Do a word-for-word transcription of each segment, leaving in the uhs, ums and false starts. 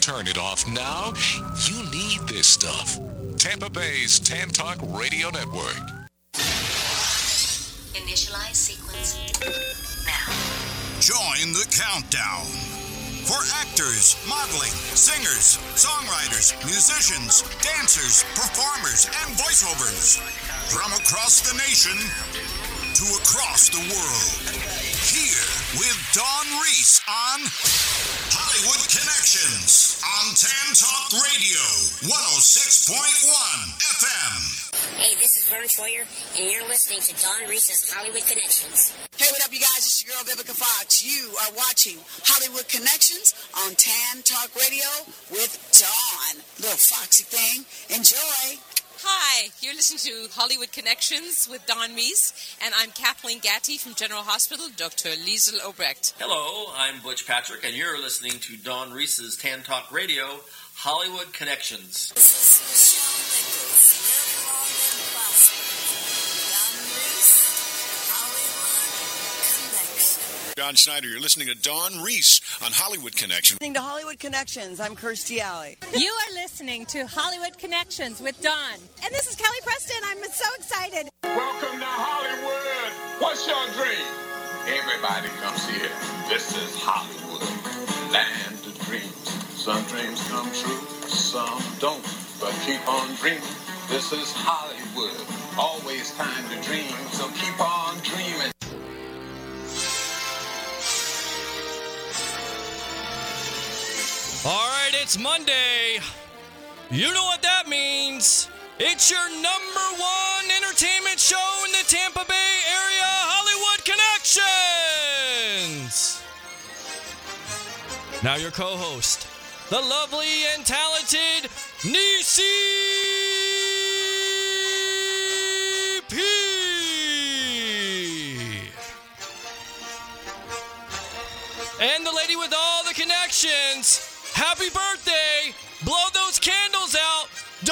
turn it off now. You need this stuff. Tampa Bay's Tan Talk Radio Network. Initialize sequence now. Join the countdown. For actors, modeling, singers, songwriters, musicians, dancers, performers, and voiceovers from across the nation to across the world. Here with Dawn Reese on Hollywood Connections on Tan Talk Radio, one oh six point one F M. Hey, this is Vern Troyer, and you're listening to Dawn Reese's Hollywood Connections. Hey, what up, you guys? It's your girl, Vivica Fox. You are watching Hollywood Connections on Tan Talk Radio with Dawn. Little foxy thing. Enjoy. Hi, you're listening to Hollywood Connections with Dawn Reese, and I'm Kathleen Gatty from General Hospital, Doctor Liesel Obrecht. Hello, I'm Butch Patrick, and you're listening to Dawn Reese's Tan Talk Radio, Hollywood Connections. This is Michelle Nichols. Live long and prosper. Dawn Reese, Hollywood Connection. John Schneider, you're listening to Dawn Reese on Hollywood Connection. Listening to Hollywood Connections. I'm Kirstie Alley. You are listening to Hollywood Connections with Dawn. And this is Kelly Preston. I'm so excited. Welcome to Hollywood. What's your dream? Everybody comes here. This is Hollywood, land of dreams. Some dreams come true, some don't. But keep on dreaming. This is Hollywood. Always time to dream, so keep on dreaming. All right, it's Monday. You know what that means. It's your number one entertainment show in the Tampa Bay area, Hollywood Connections. Now your co-host, the lovely and talented Niecy P. And the lady with all the connections. Happy birthday! Blow those candles out! Dawn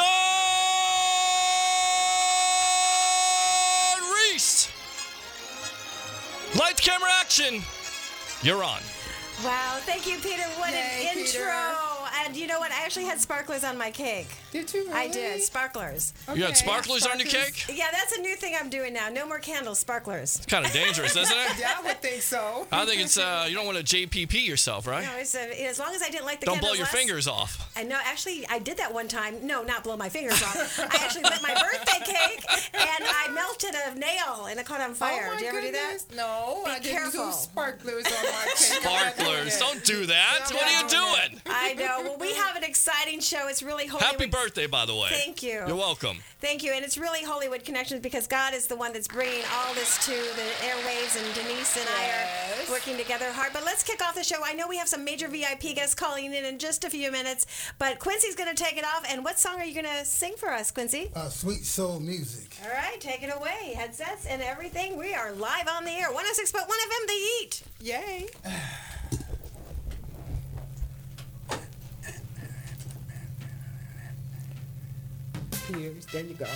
Reese! Lights, camera, action! You're on. Wow, thank you, Peter. What Yay, an intro. Peter. And you know what? I actually had sparklers on my cake. Did you really? I did. Sparklers. You had sparklers, on your cake? Yeah, that's a new thing I'm doing now. No more candles, sparklers. It's kind of dangerous, isn't it? Yeah, I would think so. I think it's, uh, you don't want to J P P yourself, right? No, it's uh as long as I didn't like the Don't blow candles your last- fingers off. I know, actually, I did that one time. No, not blow my fingers off. I actually lit my birthday cake, and I melted a nail, and it caught on fire. Oh my Did you ever goodness. do that? No, Be I didn't careful. do sparklers on my cake. Sparklers. Don't do that. Yeah, What are you I'm doing doing? I know. Well, we have an exciting show. It's really Hollywood. Happy birthday, by the way. Thank you. You're welcome. Thank you. And it's really Hollywood Connections because God is the one that's bringing all this to the airwaves, and Denise and I Yes. are working together hard. But let's kick off the show. I know we have some major V I P guests calling in in just a few minutes, but Quincy's going to take it off. And what song are you going to sing for us, Quincy? Uh, sweet soul music. All right, take it away. Headsets and everything. We are live on the air. one oh six point one F M, The Heat. Yay. Here's, there you go.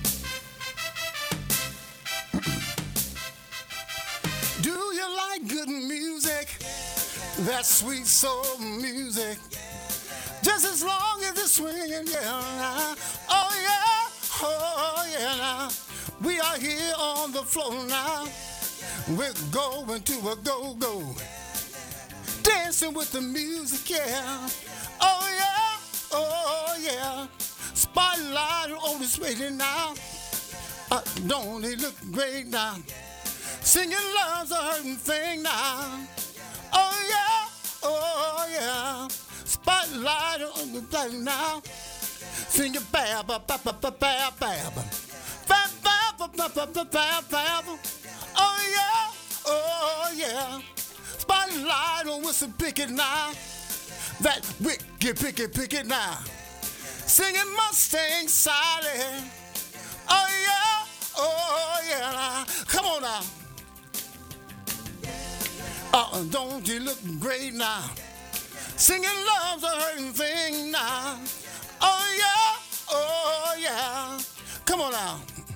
Do you like good music? That sweet soul music. Just as long as it's swinging, yeah. Oh, yeah. Oh, yeah. Now. We are here on the floor now. We're going to a go-go. Dancing with the music, yeah. Oh, yeah. Oh, yeah. Spotlight on this waiting now. Uh, don't they look great now? Singing love's a hurting thing now. Oh yeah, oh yeah. Spotlight on the plate now. Singing bab, bab, bab, bab, bab, bab. Bab, bab, bab, bab, bab, bab, bab. Oh yeah, oh yeah. Spotlight on Wilson Pickett now. That wicked picket picket now. Singing Mustang Sally. Oh yeah, oh yeah. Come on now. Uh, don't you look great now? Singing love's a hurting thing now. Oh yeah, oh yeah. Come on now.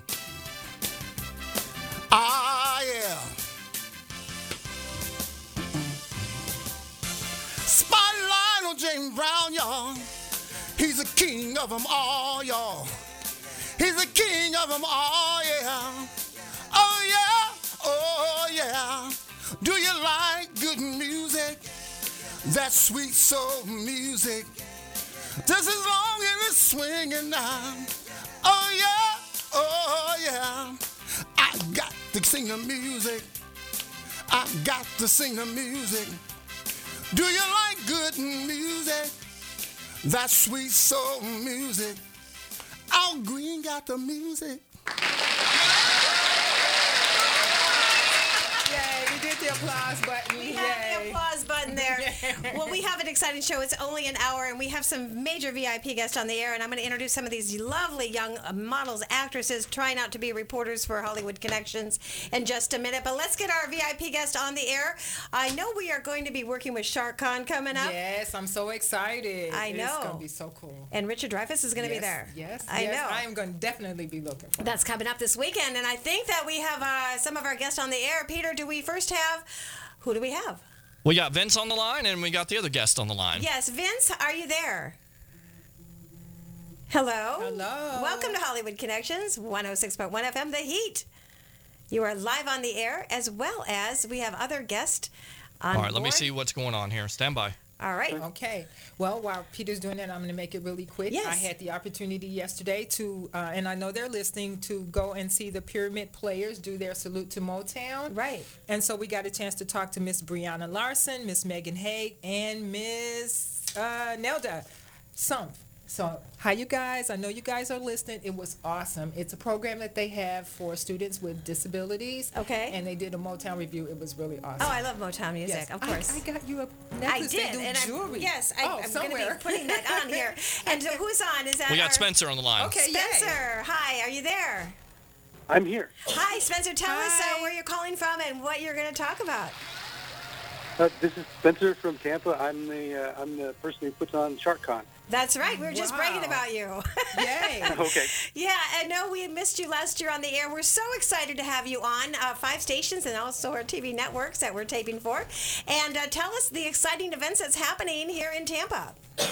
Ah yeah. Spotlight on James Brown. down, y'all. He's the king of them all, y'all. He's the king of them all, yeah. Oh, yeah, oh, yeah. Do you like good music? That sweet soul music. Just as long as it's swinging now. Oh, yeah, oh, yeah. I got to sing the music. I got to sing the music. Do you like good music? That sweet soul music. Al Green got the music. Yay, we did the applause button. We Yay. have the applause button there. Well, we have an exciting show. It's only an hour, and we have some major V I P guests on the air, and I'm going to introduce some of these lovely young models, actresses, trying out to be reporters for Hollywood Connections in just a minute. But let's get our V I P guest on the air. I know we are going to be working with SharkCon coming up. Yes, I'm so excited. I know. It's going to be so cool. And Richard Dreyfuss is going to yes, be there. Yes, I yes, know. I am going to definitely be looking for That's coming up this weekend, and I think that we have uh, some of our guests on the air. Peter, do we first have, who do we have? We got Vince on the line, and we got the other guest on the line. Yes, Vince, are you there? Hello? Hello. Welcome to Hollywood Connections, one oh six point one F M, The Heat. You are live on the air, as well as we have other guests on All right, let me board. see what's going on here. Stand by. All right. Okay. Well, while Peter's doing that, I'm going to make it really quick. Yes. I had the opportunity yesterday to, uh, and I know they're listening, to go and see the Pyramid Players do their salute to Motown. Right. And so we got a chance to talk to Miss Brianna Larson, Miss Megan Haig, and Miss uh, Nelda Sumpf. So, hi, you guys. I know you guys are listening. It was awesome. It's a program that they have for students with disabilities. Okay. And they did a Motown review. It was really awesome. Oh, I love Motown music, Yes. of course. I, I got you a I necklace. did, They do and jewelry. I'm, yes, I, oh, I'm going to be somewhere. putting that on here. And so who's on? Is that We got our- Spencer on the line. Okay, Spencer, yay. hi, are you there? I'm here. Hi, Spencer. Tell us uh, Hi. where you're calling from and what you're going to talk about. Uh, this is Spencer from Tampa. I'm the uh, I'm the person who puts on SharkCon. That's right. We were just Wow. bragging about you. Yay. Okay. Yeah, I know we missed you last year on the air. We're so excited to have you on uh, five stations and also our T V networks that we're taping for. And uh, tell us the exciting events that's happening here in Tampa.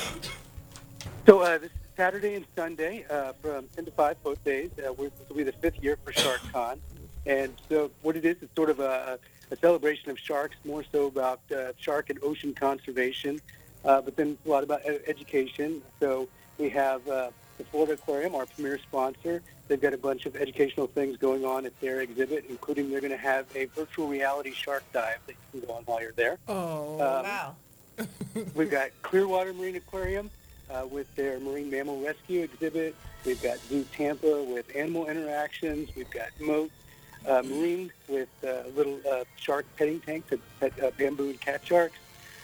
So uh, this is Saturday and Sunday uh, from ten to five both days. Uh, we're, this will be the fifth year for SharkCon. And so what it is, it's sort of a, a celebration of sharks, more so about uh, shark and ocean conservation, uh, but then a lot about ed- education. So we have uh, the Florida Aquarium, our premier sponsor. They've got a bunch of educational things going on at their exhibit, including they're going to have a virtual reality shark dive that you can go on while you're there. Oh, Um, Wow. We've got Clearwater Marine Aquarium uh, with their marine mammal rescue exhibit. We've got Zoo Tampa with animal interactions. We've got Moat uh, Marine with uh, little uh, shark petting tanks to pet uh, bamboo and cat sharks.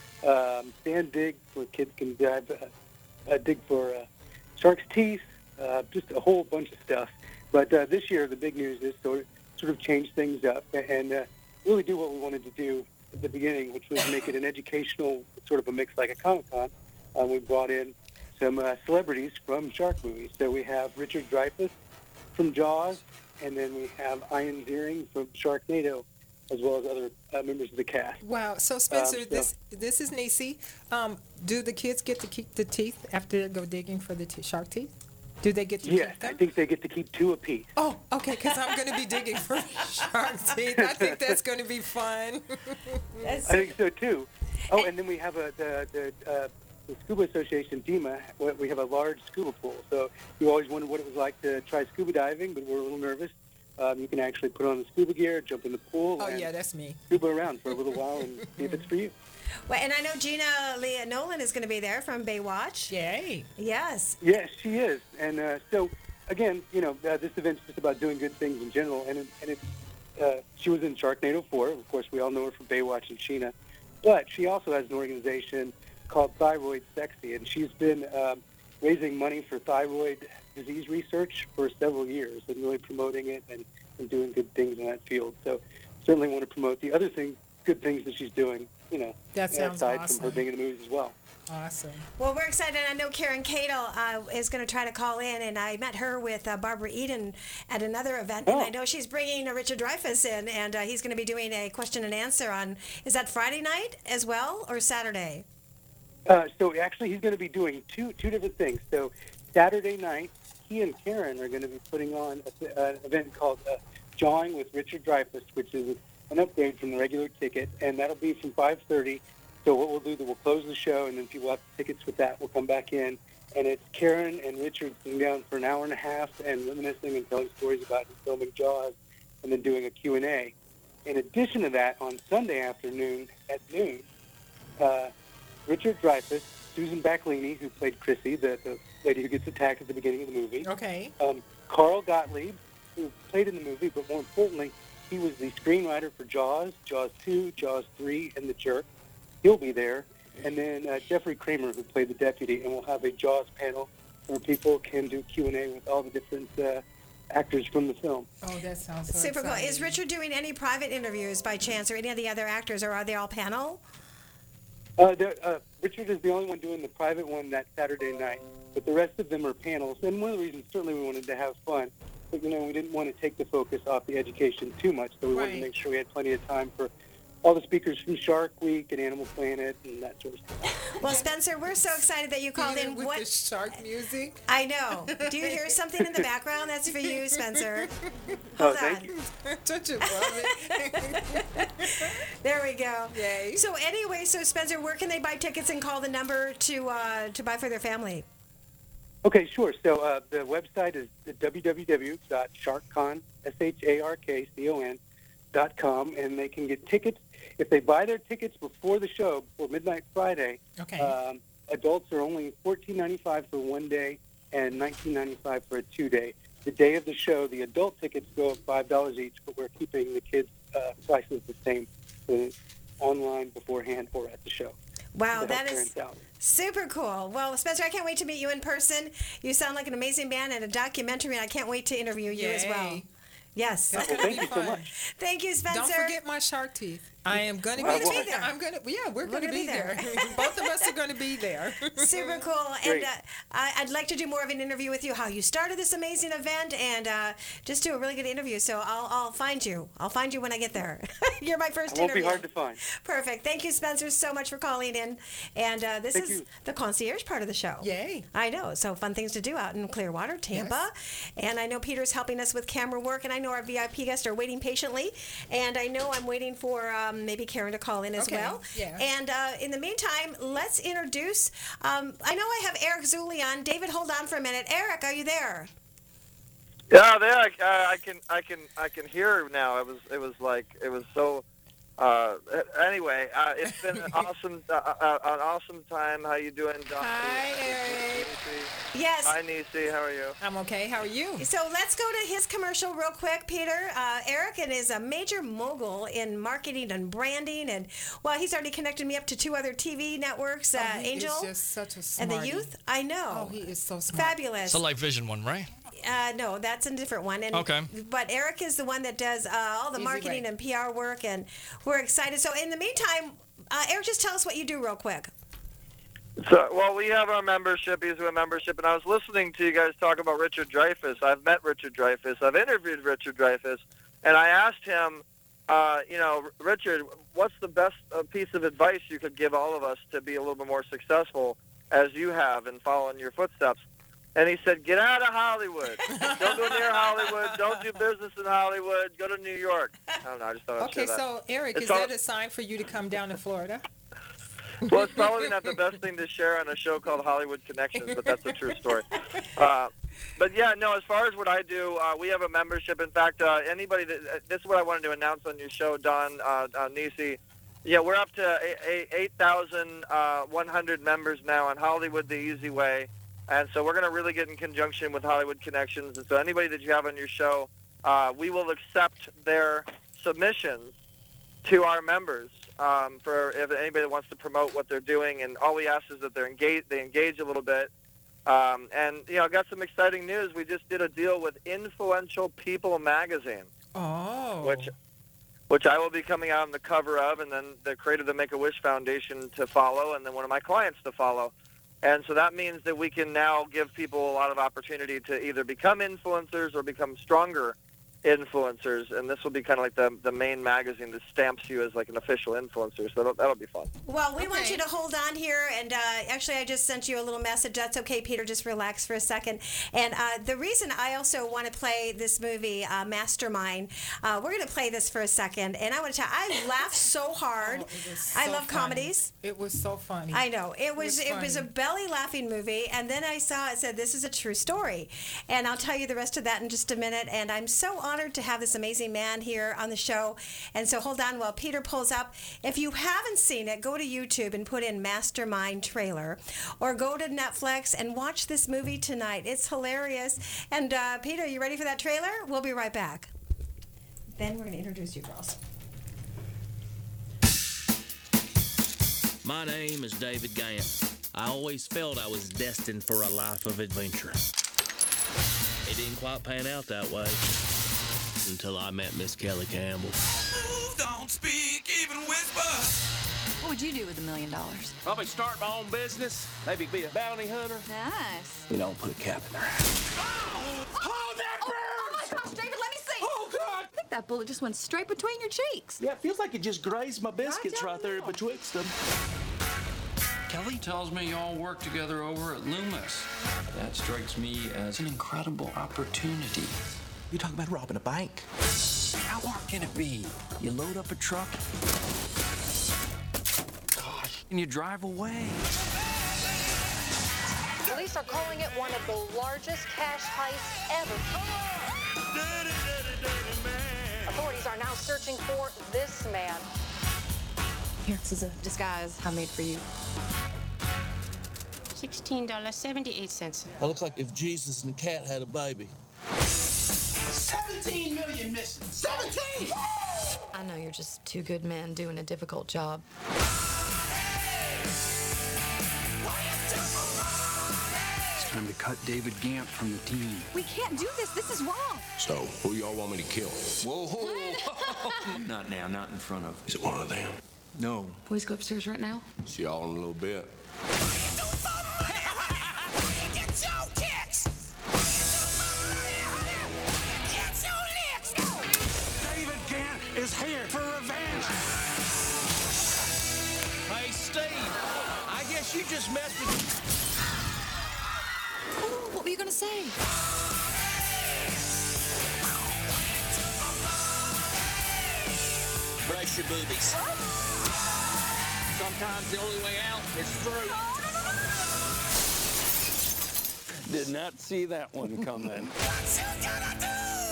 Um, Sand Dig, where kids can dive, uh, uh, dig for uh, shark's teeth. Uh, just a whole bunch of stuff. But uh, this year, the big news is sort of, sort of change things up and uh, really do what we wanted to do at the beginning, which was make it an educational sort of a mix like a Comic-Con. Uh, we brought in some uh, celebrities from shark movies. So we have Richard Dreyfuss from Jaws, and then we have Ian Ziering from Sharknado, as well as other uh, members of the cast. wow. So, Spencer, Um, so- this this is Nisi. Um, do the kids get to keep the teeth after they go digging for the t- shark teeth? Do they get to Yes, keep I them? think they get to keep two apiece. Oh, okay, because I'm going to be digging for shark teeth. I think that's going to be fun. I think so too. Oh, and then we have a the the, uh, the Scuba Association, DEMA. we- We have a large scuba pool. So you always wondered what it was like to try scuba diving, but we're a little nervous. Um, you can actually put on the scuba gear, jump in the pool, Oh, and yeah, that's me. scuba around for a little while and see if it's for you. Well, and I know Gina Leah Nolan is going to be there from Baywatch. Yay. Yes. Yes, she is. And uh, so, again, you know, uh, this event's just about doing good things in general. And, it, and it, uh, she was in Sharknado four. Of course, we all know her from Baywatch and Sheena. But she also has an organization called Thyroid Sexy, and she's been um, raising money for thyroid disease research for several years and really promoting it and, and doing good things in that field. So certainly want to promote the other thing, good things that she's doing, you know, That sounds aside awesome. from her being in the movies as well. Awesome. Well, we're excited. I know Karen Cadle uh, is going to try to call in, and I met her with uh, Barbara Eden at another event, and Oh. I know she's bringing uh, Richard Dreyfuss in, and uh, he's going to be doing a question and answer on, is that Friday night as well, or Saturday? Uh, so actually, he's going to be doing two two different things. So Saturday night, he and Karen are going to be putting on a, an event called uh, Jawing with Richard Dreyfuss, which is an upgrade from the regular ticket, and that'll be from five thirty. So what we'll do is we'll close the show, and then people have tickets with that. We'll come back in, and it's Karen and Richard sitting down for an hour and a half and reminiscing and telling stories about filming Jaws, and then doing a Q and A. In addition to that, on Sunday afternoon at noon, uh, Richard Dreyfuss, Susan Backlini, who played Chrissy, the, the lady who gets attacked at the beginning of the movie. Okay. Um, Carl Gottlieb, who played in the movie, but more importantly, he was the screenwriter for Jaws, Jaws two, Jaws three, and The Jerk. He'll be there. And then uh, Jeffrey Kramer, who played the deputy, and we'll have a Jaws panel where people can do Q and A with all the different uh, actors from the film. Oh, that sounds so Super cool. exciting. Is Richard doing any private interviews by chance, or any of the other actors, or are they all panel? Uh, there- uh, Richard is the only one doing the private one that Saturday night, but the rest of them are panels. And one of the reasons, certainly, we wanted to have fun, but you know, we didn't want to take the focus off the education too much, so we wanted to Right. make sure we had plenty of time for all the speakers from Shark Week and Animal Planet and that sort of stuff. Well, Spencer, we're so excited that you called in. With What the shark music. I know. Do you hear something in the background? That's for you, Spencer. Oh, Hold thank on. you. Don't you love it? There we go. Yay. So anyway, so Spencer, where can they buy tickets and call the number to uh, to buy for their family? Okay, sure. So uh, the website is w w w dot sharkcon, S H A R K C O N, dot com, and they can get tickets. If they buy their tickets before the show, before midnight Friday, Okay. um, adults are only fourteen ninety-five for one day and nineteen ninety-five for a two-day. The day of the show, the adult tickets go up five dollars each, but we're keeping the kids' uh, prices the same, uh, online, beforehand, or at the show. Wow, To that help is parents out. super cool. Well, Spencer, I can't wait to meet you in person. You sound like an amazing band and a documentary, and I can't wait to interview you as well. Yay. Yes. That's gonna Thank be you so fun. much. Thank you, Spencer. Don't forget my shark teeth. I am going to We're be, gonna be there. I'm going to. Yeah, we're, We're going to gonna be be there. there. Both of us are going to be there. Super cool. And Great. uh, I, I'd like to do more of an interview with you, how you started this amazing event, and uh, just do a really good interview. So I'll, I'll find you. I'll find you when I get there. You're my first It won't interview. be hard to find. Perfect. Thank you, Spencer, so much for calling in. And uh, this Thank is you. the concierge part of the show. Yay. I know. So fun things to do out in Clearwater, Tampa. And I know Peter's helping us with camera work, and I know our V I P guests are waiting patiently. And I know I'm waiting for um, maybe Karen to call in as Okay. well. Yeah. And uh, in the meantime, let's introduce. Um, I know I have Eric Zulli on. David, hold on for a minute. Eric, are you there? Yeah, there I, uh, I can I can I can hear now. It was it was like it was so. Uh, anyway, uh, it's been an awesome uh, uh, an awesome time. How you doing, Don? Hi, Eric. Yes. Hi, Nisi. How are you? I'm okay. How are you? So let's go to his commercial real quick, Peter. Uh, Eric is a major mogul in marketing and branding, and well, he's already connected me up to two other T V networks, uh, Oh, he Angel is just such a and smarty. the Youth. I know. Oh, he is so smart. Fabulous. It's a Light Vision one, right? Uh, no, that's a different one. And, Okay. But Eric is the one that does uh, all the Easy marketing way. and P R work, and we're excited. So in the meantime, uh, Eric, just tell us what you do real quick. So, well, we have our membership. He's a membership, and I was listening to you guys talk about Richard Dreyfuss. I've met Richard Dreyfuss. I've interviewed Richard Dreyfuss, and I asked him, uh, you know, Richard, what's the best uh, piece of advice you could give all of us to be a little bit more successful as you have in following your footsteps? And he said, get out of Hollywood. Don't go near Hollywood. Don't do business in Hollywood. Go to New York. I don't know. I just thought I'd Okay, share that. so Eric, It's is all- that a sign for you to come down to Florida? Well, it's probably not the best thing to share on a show called Hollywood Connections, but that's a true story. Uh, but yeah, no, as far as what I do, uh, we have a membership. In fact, uh, anybody that, uh, this is what I wanted to announce on your show, Don, uh, uh, Nisi. Yeah, we're up to eight thousand one hundred members now on Hollywood the Easy Way. And so we're going to really get in conjunction with Hollywood Connections. And so anybody that you have on your show, uh, we will accept their submissions to our members um, for if anybody that wants to promote what they're doing. And all we ask is that they're engage, they engage a little bit. Um, and, you know, I got some exciting news. We just did a deal with Influential People magazine. Oh. Which which I will be coming out on the cover of, and then the creator of the Make-A-Wish Foundation to follow, and then one of my clients to follow. And so that means that we can now give people a lot of opportunity to either become influencers or become stronger influencers, and this will be kind of like the the main magazine that stamps you as like an official influencer. So that'll, that'll be fun. Well, we okay. want you to hold on here, and uh, actually, I just sent you a little message. That's okay, Peter. Just relax for a second. And uh, the reason I also want to play this movie, uh, Mastermind, uh, we're going to play this for a second, and I want to tell you, I laughed so hard. Oh, so I love funny. comedies. It was so funny. I know it was. It was, it was a belly laughing movie, and then I saw it said this is a true story, and I'll tell you the rest of that in just a minute. And I'm so honored to have this amazing man here on the show. And so hold on while Peter pulls up. If you haven't seen it, go to YouTube and put in Mastermind trailer, or go to Netflix and watch this movie tonight. It's hilarious. And uh, Peter, you ready for that trailer? We'll be right back. Then we're going to introduce you girls. My name is David Gant. I always felt I was destined for a life of adventure. It didn't quite pan out that way until I met Miss Kelly Campbell. Don't speak, even whisper. What would you do with a million dollars? Probably start my own business. Maybe be a bounty hunter. Nice. You don't put a cap in their ass. Oh, oh, that burns! Oh, oh my gosh, David, let me see. Oh, God! I think that bullet just went straight between your cheeks. Yeah, it feels like it just grazed my biscuits right there betwixt them. Kelly tells me y'all work together over at Loomis. That strikes me as an incredible opportunity. You talking about robbing a bank? How hard can it be? You load up a truck, gosh, and you drive away. Police are calling it one of the largest cash heists ever. Authorities are now searching for this man. Here, this is a disguise I made for you. sixteen dollars and seventy-eight cents. That looks like if Jesus and the cat had a baby. seventeen million missing. seventeen! I know you're just two good men doing a difficult job. It's time to cut David Gant from the team. We can't do this. This is wrong. So, who y'all want me to kill? Whoa! Not now, not in front of. Is it one of them? No. Please go upstairs right now. See y'all in a little bit. Get your kicks! Get your licks! David Gant is here for revenge. Hey, Steve, I guess you just messed with... Ooh, what were you going to say? Brace your boobies. Sometimes the only way out is through. Did not see that one coming. What you gonna do?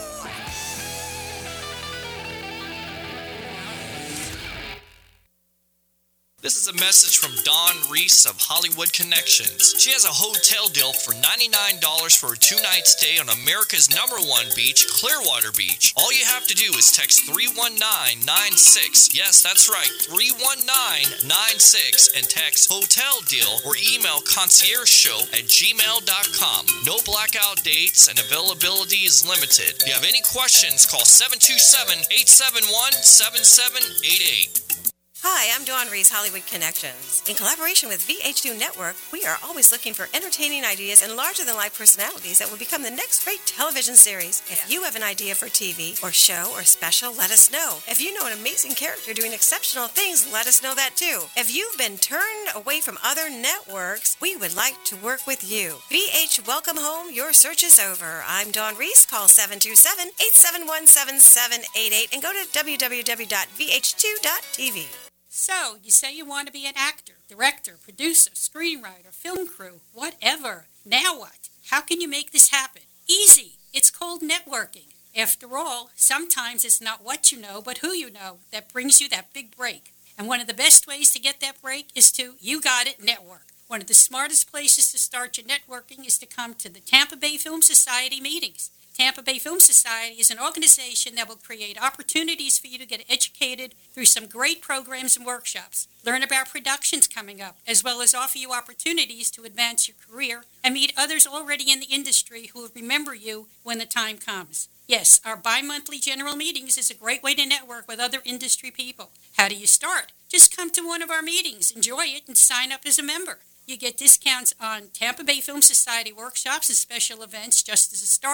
This is a message from Dawn Reese of Hollywood Connections. She has a hotel deal for ninety-nine dollars for a two-night stay on America's number one beach, Clearwater Beach. All you have to do is text three one nine nine six. Yes, that's right, three one nine nine six, and text hotel deal or email concierge show at gmail dot com. No blackout dates and availability is limited. If you have any questions, call seven two seven, eight seven one, seven seven eight eight. Hi, I'm Dawn Reese, Hollywood Connections. In collaboration with V H two Network, we are always looking for entertaining ideas and larger-than-life personalities that will become the next great television series. If you have an idea for T V or show or special, let us know. If you know an amazing character doing exceptional things, let us know that too. If you've been turned away from other networks, we would like to work with you. V H, welcome home. Your search is over. I'm Dawn Reese. Call seven two seven, eight seven one, seven seven eight eight and go to w w w dot v h two dot t v. So, you say you want to be an actor, director, producer, screenwriter, film crew, whatever. Now what? How can you make this happen? Easy. It's called networking. After all, sometimes it's not what you know, but who you know that brings you that big break. And one of the best ways to get that break is to, you got it, network. One of the smartest places to start your networking is to come to the Tampa Bay Film Society meetings. Tampa Bay Film Society is an organization that will create opportunities for you to get educated through some great programs and workshops, learn about productions coming up, as well as offer you opportunities to advance your career and meet others already in the industry who will remember you when the time comes. Yes, our bi-monthly general meetings is a great way to network with other industry people. How do you start? Just come to one of our meetings, enjoy it, and sign up as a member. You get discounts on Tampa Bay Film Society workshops and special events just as a starter.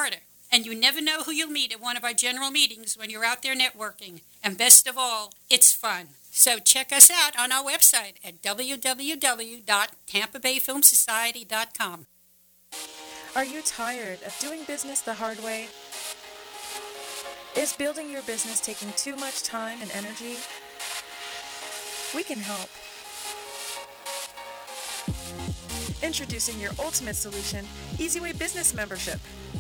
And you never know who you'll meet at one of our general meetings when you're out there networking. And best of all, it's fun. So check us out on our website at w w w dot tampa bay film society dot com. Are you tired of doing business the hard way? Is building your business taking too much time and energy? We can help. Introducing your ultimate solution, EasyWay Business Membership.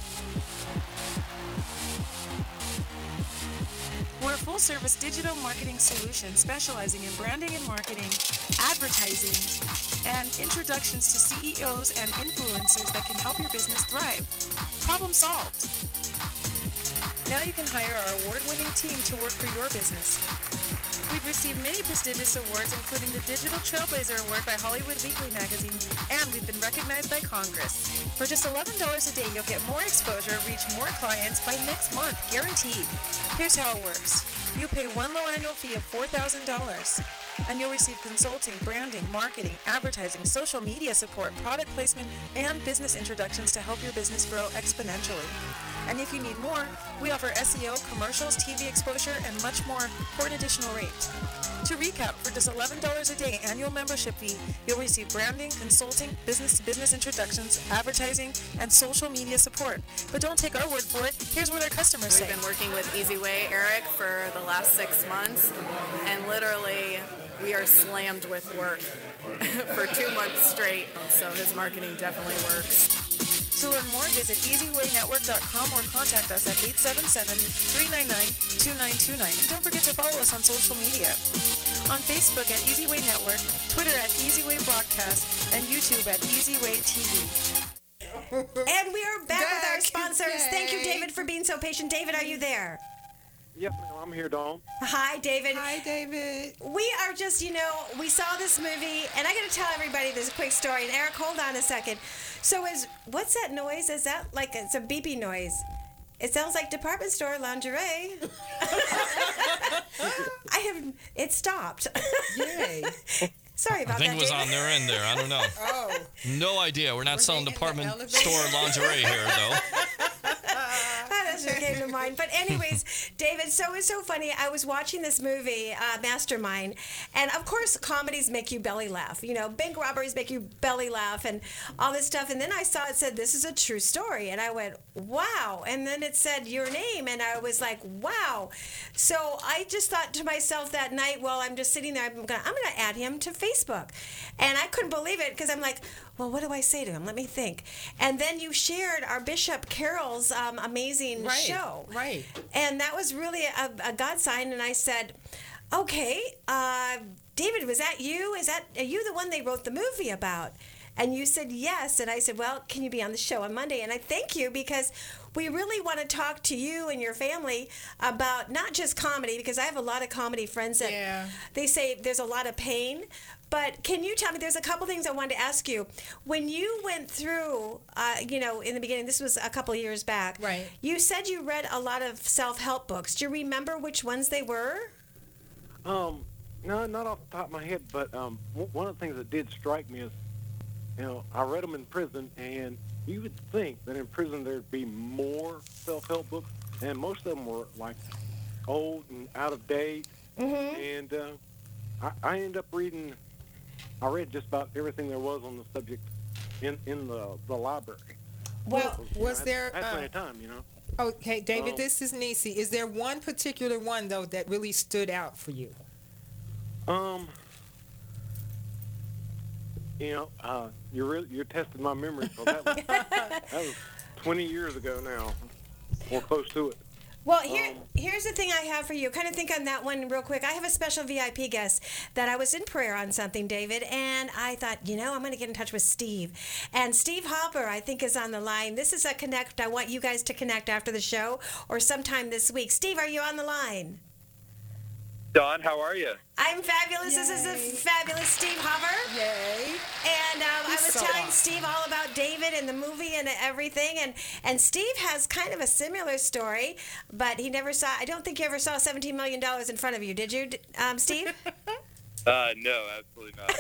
We're a full-service digital marketing solution specializing in branding and marketing, advertising, and introductions to C E Os and influencers that can help your business thrive. Problem solved. Now you can hire our award-winning team to work for your business. We've received many prestigious awards, including the Digital Trailblazer Award by Hollywood Weekly magazine, and we've been recognized by Congress. For just eleven dollars a day, you'll get more exposure, reach more clients by next month, guaranteed. Here's how it works. You pay one low annual fee of four thousand dollars, and you'll receive consulting, branding, marketing, advertising, social media support, product placement, and business introductions to help your business grow exponentially. And if you need more, we offer S E O, commercials, T V exposure, and much more for an additional rate. To recap, for just eleven dollars a day annual membership fee, you'll receive branding, consulting, business-to-business introductions, advertising, and social media support. But don't take our word for it. Here's what our customers say. We've been working with EasyWay, Eric, for the last six months, and literally we are slammed with work for two months straight, so his marketing definitely works. To learn more, visit easy way network dot com or contact us at eight seven seven, three nine nine, two nine two nine. And don't forget to follow us on social media. On Facebook at EasyWay Network, Twitter at EasyWay Broadcast, and YouTube at EasyWay T V. And we are back, back with our sponsors. Yay. Thank you, David, for being so patient. David, are you there? Yep, ma'am, I'm here, Dawn. Hi, David. Hi, David. We are just, you know, we saw this movie, and I got to tell everybody this quick story. And Eric, hold on a second. So is, what's that noise? Is that like, it's a beeping noise. It sounds like department store lingerie. I have, it stopped. Yay. Sorry about that, I think it was David. on their end there. I don't know. Oh. No idea. We're not We're selling department store lingerie here, though. That's what came to mind. But anyways, David, so it's so funny. I was watching this movie, uh, Mastermind, and of course, comedies make you belly laugh. You know, bank robberies make you belly laugh and all this stuff. And then I saw it said, this is a true story. And I went, wow. And then it said your name, and I was like, wow. So I just thought to myself that night while I'm just sitting there, I'm going I'm going to add him to Facebook. And I couldn't believe it because I'm like, well, what do I say to him? Let me think. And then you shared our Bishop Carol's um, amazing right, show. Right. And that was really a, a God sign. And I said, okay, uh, David, was that you? Is that, are you the one they wrote the movie about? And you said yes. And I said, well, can you be on the show on Monday? And I thank you because we really want to talk to you and your family about not just comedy, because I have a lot of comedy friends that yeah. they say there's a lot of pain. But can you tell me, there's a couple things I wanted to ask you. When you went through, uh, you know, in the beginning, this was a couple of years back. Right. You said you read a lot of self-help books. Do you remember which ones they were? Um, no, not off the top of my head, but um, w- one of the things that did strike me is, you know, I read them in prison, and you would think that in prison there'd be more self-help books, and most of them were, like, old and out of date. Mm-hmm. And uh, I, I ended up reading... I read just about everything there was on the subject in, in the, the library. Well, so, was know, there... I had plenty uh, of time, you know. Okay, David, Um, this is Nisi. Is there one particular one, though, that really stood out for you? Um, you know, uh, you're really, you're testing my memory. So that was, that was twenty years ago now, or close to it. Well, here, here's the thing I have for you. Kind of think on that one real quick. I have a special V I P guest that I was in prayer on something, David, and I thought, you know, I'm going to get in touch with Steve. And Steve Hopper, I think, is on the line. This is a connect. I want you guys to connect after the show or sometime this week. Steve, are you on the line? Dawn, how are you? I'm fabulous. Yay. This is a fabulous Steve Hopper. Yay. And um, I was so telling awesome. Steve all about David and the movie and everything. And, and Steve has kind of a similar story, but he never saw, I don't think you ever saw seventeen million dollars in front of you, did you, um, Steve? Uh, no, absolutely not.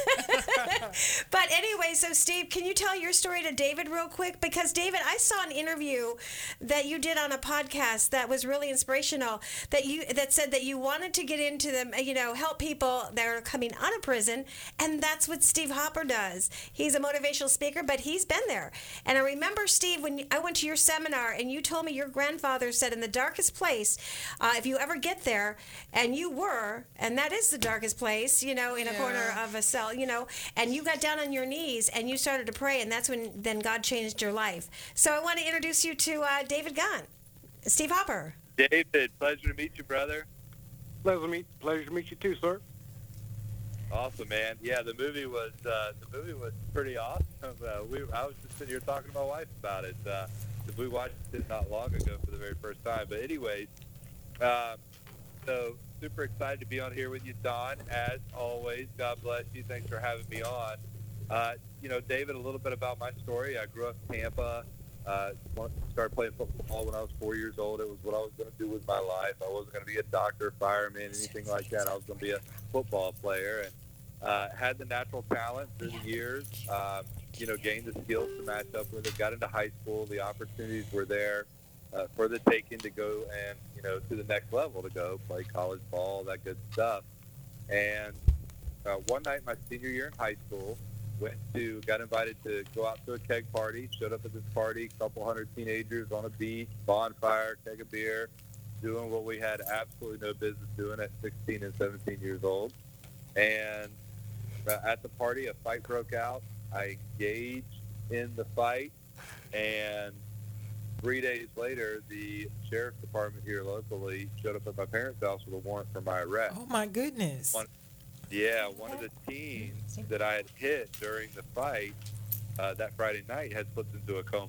But anyway, so Steve, can you tell your story to David real quick? Because David, I saw an interview that you did on a podcast that was really inspirational. That you that said that you wanted to get into them, you know, help people that are coming out of prison, and that's what Steve Hopper does. He's a motivational speaker, but he's been there. And I remember, Steve, when I went to your seminar, and you told me your grandfather said, in the darkest place, uh, if you ever get there, and you were, and that is the darkest place, you know, in a Yeah. corner of a cell, you know, and you got down on your knees and you started to pray, and that's when then God changed your life. So I want to introduce you to uh, David Gunn, Steve Hopper. David, pleasure to meet you, brother. Pleasure to meet, pleasure to meet you too, sir. Awesome, man. Yeah, the movie was uh, the movie was pretty awesome. Uh, we I was just sitting here talking to my wife about it. Uh, 'cause we watched it not long ago for the very first time. But anyways, uh, so super excited to be on here with you, Don. As always, God bless you. Thanks for having me on. Uh, you know, David, a little bit about my story. I grew up in Tampa. Uh, started playing football when I was four years old. It was what I was going to do with my life. I wasn't going to be a doctor, fireman, anything like that. I was going to be a football player, and uh, had the natural talent through the years. Um, you know, gained the skills to match up with it. Got into high school. The opportunities were there uh, for the taking to go and, you know, to the next level, to go play college ball, that good stuff. And uh, one night, my senior year in high school, went to, got invited to go out to a keg party, showed up at this party, a couple hundred teenagers on a beach, bonfire, keg of beer, doing what we had absolutely no business doing at sixteen and seventeen years old. And uh, at the party, a fight broke out. I engaged in the fight, and three days later, the sheriff's department here locally showed up at my parents' house with a warrant for my arrest. Oh, my goodness. One, yeah, one of the teens that I had hit during the fight uh, that Friday night had slipped into a coma.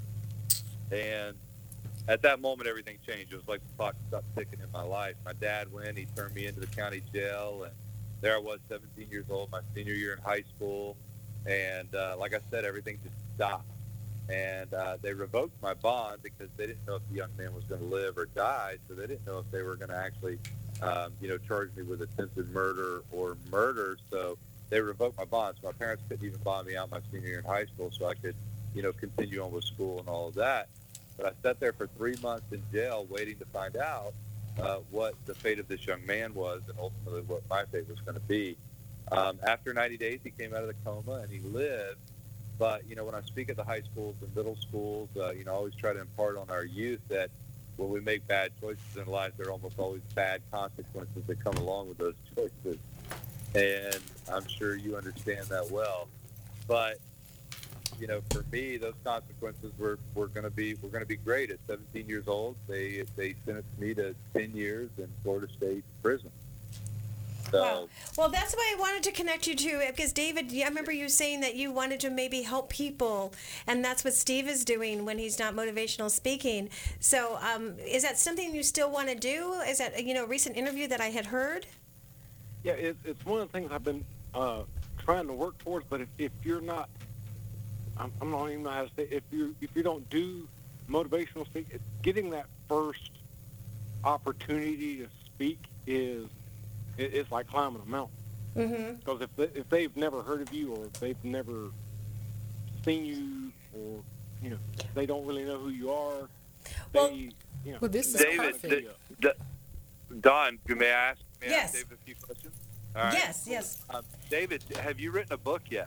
And at that moment, everything changed. It was like the clock stopped ticking in my life. My dad went. He turned me into the county jail, and there I was, seventeen years old, my senior year in high school. And uh, like I said, everything just stopped. And uh, they revoked my bond because they didn't know if the young man was going to live or die, so they didn't know if they were going to actually, um, you know, charge me with attempted murder or murder. So they revoked my bond. So my parents couldn't even bond me out my senior year in high school, so I could, you know, continue on with school and all of that. But I sat there for three months in jail waiting to find out uh, what the fate of this young man was and ultimately what my fate was going to be. Um, after ninety days, he came out of the coma and he lived. But, you know, when I speak at the high schools and middle schools, uh, you know, I always try to impart on our youth that when we make bad choices in life, there are almost always bad consequences that come along with those choices. And I'm sure you understand that well. But, you know, for me, those consequences were, were going to be were going to be great. At seventeen years old, they they sentenced me to ten years in Florida State prison. So, Wow. Well, that's why I wanted to connect you to, because David, I remember you saying that you wanted to maybe help people, and that's what Steve is doing when he's not motivational speaking. So um, is that something you still want to do? Is that, you know, a recent interview that I had heard? Yeah, it, it's one of the things I've been uh, trying to work towards. But if, if you're not, I'm, I'm not even know how to say. If you if you don't do motivational speak, it's getting that first opportunity to speak is it, it's like climbing a mountain. Mm-hmm. Because if they, if they've never heard of you or if they've never seen you or you know they don't really know who you are, they Well, you know. Well, this is David, perfect. D- D- Don, may I ask, may I Yes. ask David a few questions? All right. Yes, yes. Um, David, have you written a book yet?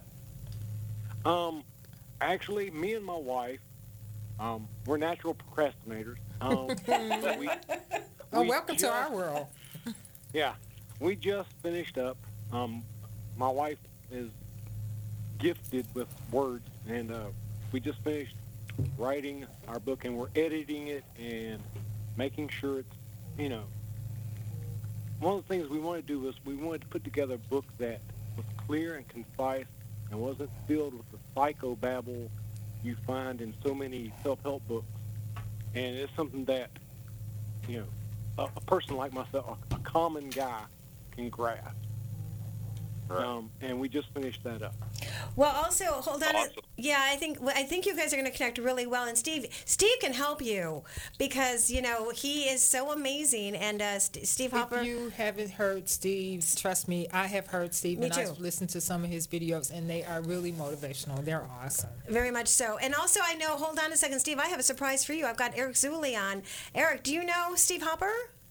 Um, actually, me and my wife, um, we're natural procrastinators. Um, we, Oh, we welcome to just- our world. Yeah, we just finished up. Um, my wife is gifted with words, and uh, we just finished writing our book, and we're editing it and making sure it's, you know, one of the things we wanted to do was we wanted to put together a book that was clear and concise and wasn't filled with the psychobabble you find in so many self-help books. And it's something that, you know, a, a person like myself, a, a common guy, can grasp. Right. Um, and we just finished that up. Well, also hold on. Awesome. Yeah, I think I think you guys are going to connect really well. And Steve, Steve can help you because you know he is so amazing. And uh, St- Steve Hopper. If you haven't heard Steve's, trust me, I have heard Steve, Me and too. I've listened to some of his videos, and they are really motivational. They're awesome. Very much so. And also, I know. Hold on a second, Steve. I have a surprise for you. I've got Eric Zuley on. Eric, do you know Steve Hopper?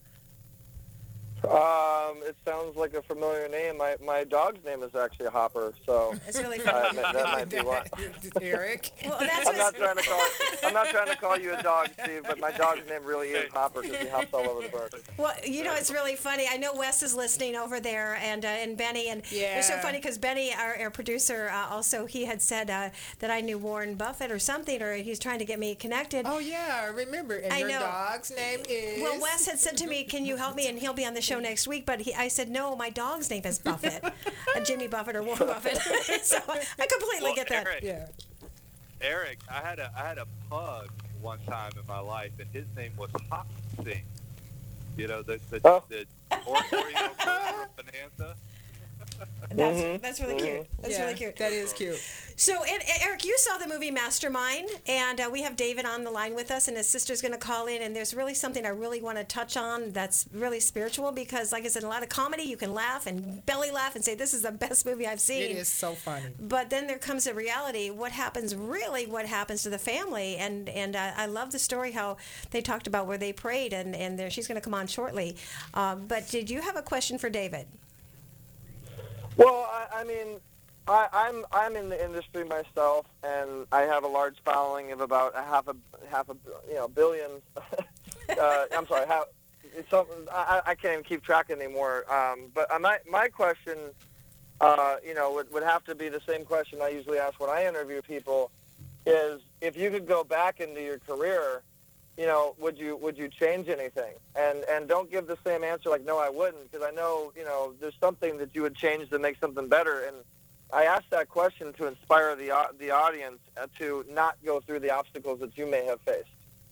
Um, it sounds like a familiar name. My my dog's name is actually Hopper, so It's really uh, funny. that, that might be why. Eric. Well, that's I'm not trying to call. I'm not trying to call you a dog, Steve, but my dog's name really is Hopper because he hops all over the bird. Well, you know, it's really funny. I know Wes is listening over there, and uh, and Benny, and it's so Yeah. funny because Benny, our, our producer, uh, also he had said uh, that I knew Warren Buffett or something, or he's trying to get me connected. Oh yeah, I remember. And I your know. dog's name is. Well, Wes had said to me, "Can you help me?" And he'll be on the show next week. But he, I said, "No, my dog's name is Buffett, uh, Jimmy Buffett or Warren Buffett." So I completely Well, get that. Eric, Yeah. Eric, I had a I had a pug one time in my life, and his name was Hop Sing. You know the the, Oh. the Oreo Bonanza. That's Mhm. that's really cute. That's yeah, really cute. That is cute. So, and, and Eric, you saw the movie Mastermind, and uh, we have David on the line with us, and his sister's going to call in. And there's really something I really want to touch on that's really spiritual because, like I said, a lot of comedy, you can laugh and belly laugh and say, "This is the best movie I've seen." It is so funny. But then there comes a reality. What happens, really, what happens to the family? And and uh, I love the story how they talked about where they prayed, and, and there, she's going to come on shortly. Um, but did you have a question for David? Well, I, I mean, I, I'm I'm in the industry myself, and I have a large following of about a half a half a you know billion. uh, I'm sorry, how it's something I, I can't even keep track anymore. Um, but uh, my my question, uh, you know, would would have to be the same question I usually ask when I interview people, is if you could go back into your career, you know, would you would you change anything? And and don't give the same answer like no, I wouldn't, because I know you know there's something that you would change to make something better. And I asked that question to inspire the au- the audience uh, to not go through the obstacles that you may have faced.